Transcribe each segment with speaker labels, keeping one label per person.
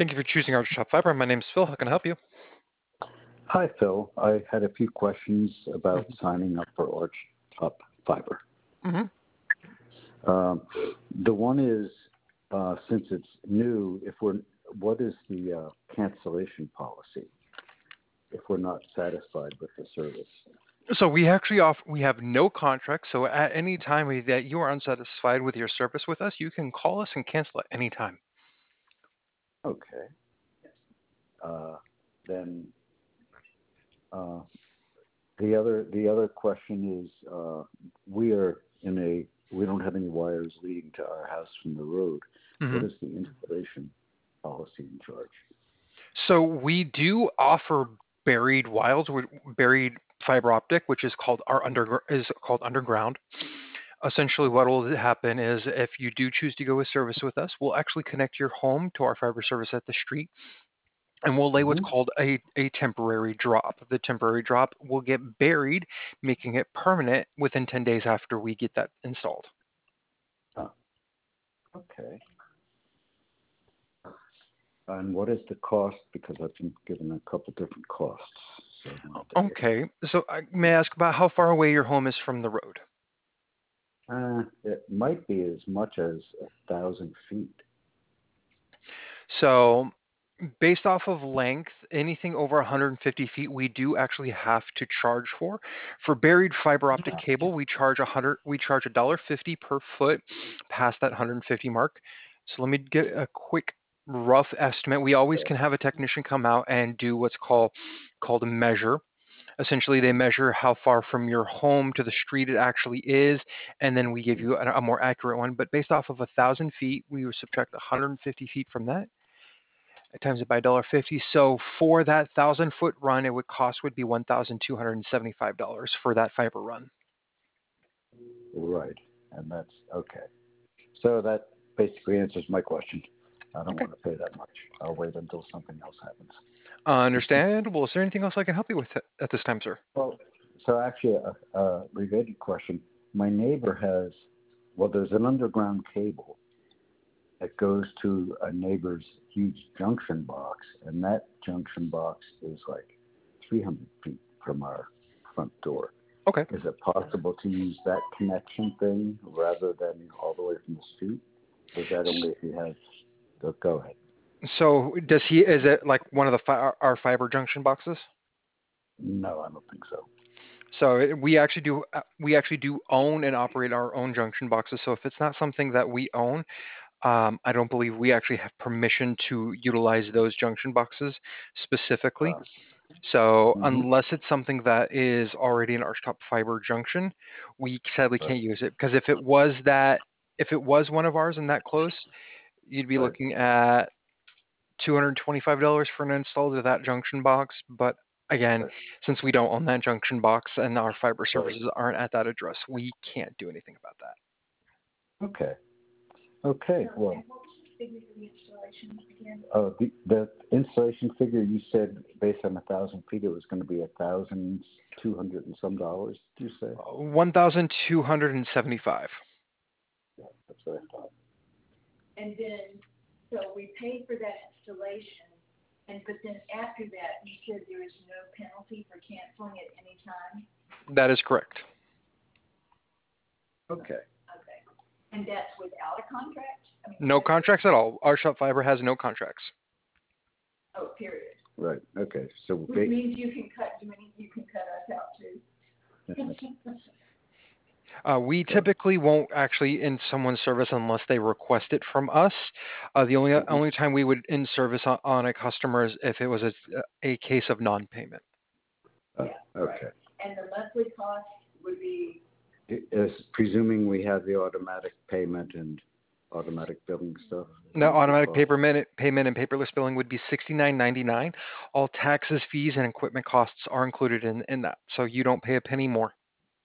Speaker 1: Thank you for choosing Architop Fiber. My name is Phil. How can I help you?
Speaker 2: Hi, Phil. I had a few questions about
Speaker 1: Mm-hmm.
Speaker 2: signing up for Archtop Fiber.
Speaker 1: Mm-hmm.
Speaker 2: The one is, since it's new, what is the cancellation policy if we're not satisfied with the service?
Speaker 1: So we have no contract. So at any time that you are unsatisfied with your service with us, you can call us and cancel at any time.
Speaker 2: Okay. Then the other question is, we don't have any wires leading to our house from the road.
Speaker 1: Mm-hmm.
Speaker 2: What is the installation policy and charge?
Speaker 1: So we do offer buried buried fiber optic, which is called underground. Essentially, what will happen is if you do choose to go with service with us, we'll actually connect your home to our fiber service at the street, and we'll lay what's
Speaker 2: Mm-hmm.
Speaker 1: called a temporary drop. The temporary drop will get buried, making it permanent within 10 days after we get that installed.
Speaker 2: Oh, okay. And what is the cost? Because I've been given a couple different costs. So I wanted to
Speaker 1: Okay, so may I ask about how far away your home is from the road?
Speaker 2: it might be as much as 1,000 feet.
Speaker 1: So based off of length, anything over 150 feet, we do actually have to charge for. For buried fiber optic cable, we charge $1.50 per foot past that 150 mark. So let me get a quick rough estimate. We always can have a technician come out and do what's called a measure. Essentially, they measure how far from your home to the street it actually is, and then we give you a more accurate one. But based off of 1,000 feet, we would subtract 150 feet from that, times it by $1.50. So for that 1,000-foot run, it would be $1,275 for that fiber run.
Speaker 2: Right, and that's okay. So that basically answers my question. I don't
Speaker 1: Okay.
Speaker 2: want to pay that much. I'll wait until something else happens.
Speaker 1: Understandable. Is there anything else I can help you with at this time, sir?
Speaker 2: Well, so actually, a related question. My neighbor there's an underground cable that goes to a neighbor's huge junction box, and that junction box is like 300 feet from our front door.
Speaker 1: Okay.
Speaker 2: Is it possible to use that connection thing rather than all the way from the street? Or is that only if you have go ahead.
Speaker 1: So is it like one of our fiber junction boxes?
Speaker 2: No, I don't think so.
Speaker 1: So we actually do own and operate our own junction boxes. So if it's not something that we own, I don't believe we actually have permission to utilize those junction boxes specifically. So
Speaker 2: Mm-hmm.
Speaker 1: unless it's something that is already an Archtop fiber junction, we sadly
Speaker 2: Right.
Speaker 1: can't use it, because if it was one of ours and that close, you'd be
Speaker 2: Right.
Speaker 1: looking at $225 for an install to that junction box. But again,
Speaker 2: Right.
Speaker 1: since we don't own that junction box and our fiber
Speaker 2: Right.
Speaker 1: services aren't at that address, we can't do anything about that.
Speaker 2: Okay. Okay. Well. Oh, the installation figure you said based on 1,000 feet, it was going to be $1,200 and some dollars. Did you say?
Speaker 1: 1,275.
Speaker 2: Yeah, that's what I thought.
Speaker 3: And then, so we paid for that installation, but then after that, you said there is no penalty for canceling at any time?
Speaker 1: That is correct.
Speaker 2: Okay.
Speaker 3: Okay. And that's without a contract?
Speaker 1: No contracts at all. Archtop Fiber has no contracts.
Speaker 3: Oh, period.
Speaker 2: Right. Okay. So
Speaker 3: which means you can cut us out too.
Speaker 1: We typically won't actually end someone's service unless they request it from us. The only time we would end service on a customer is if it was a case of non-payment.
Speaker 2: Okay. Right.
Speaker 3: And the monthly cost would be?
Speaker 2: Is presuming we have the automatic payment and automatic billing stuff.
Speaker 1: No, automatic payment and paperless billing would be $69.99. All taxes, fees, and equipment costs are included in that, so you don't pay a penny more.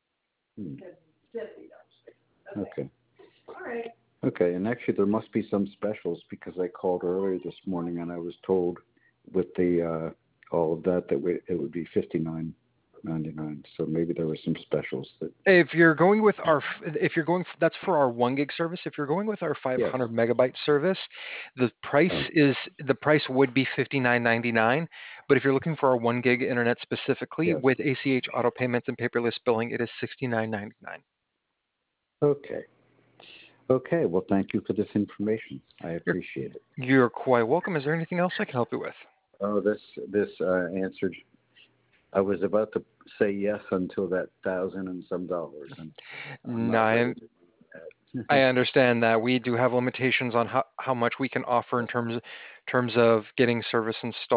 Speaker 2: Okay.
Speaker 3: All right.
Speaker 2: Okay, and actually there must be some specials because I called earlier this morning and I was told with the all of that it would be $59 $4.99. So maybe there were some specials that.
Speaker 1: If you're going with that's for our 1 gig service. If you're going with our 500
Speaker 2: Yes.
Speaker 1: megabyte service, the price would be $59.99. But if you're looking for our 1 gig internet specifically
Speaker 2: Yes.
Speaker 1: with ACH auto payments and paperless billing, it is $69.99.
Speaker 2: Okay. Okay. Well, thank you for this information. I appreciate it.
Speaker 1: You're quite welcome. Is there anything else I can help you with?
Speaker 2: Oh, this answered. I was about to say yes until that $1,000 and some dollars. And
Speaker 1: No, I understand that we do have limitations on how much we can offer in terms of getting service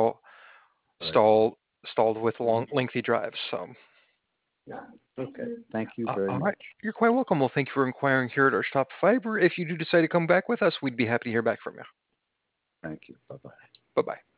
Speaker 1: stalled with lengthy drives. So.
Speaker 2: Yeah. Okay. Thank you very much.
Speaker 1: Right. You're quite welcome. Well, thank you for inquiring here at our Stop Fiber. If you do decide to come back with us, we'd be happy to hear back from you.
Speaker 2: Thank you. Bye-bye.
Speaker 1: Bye-bye.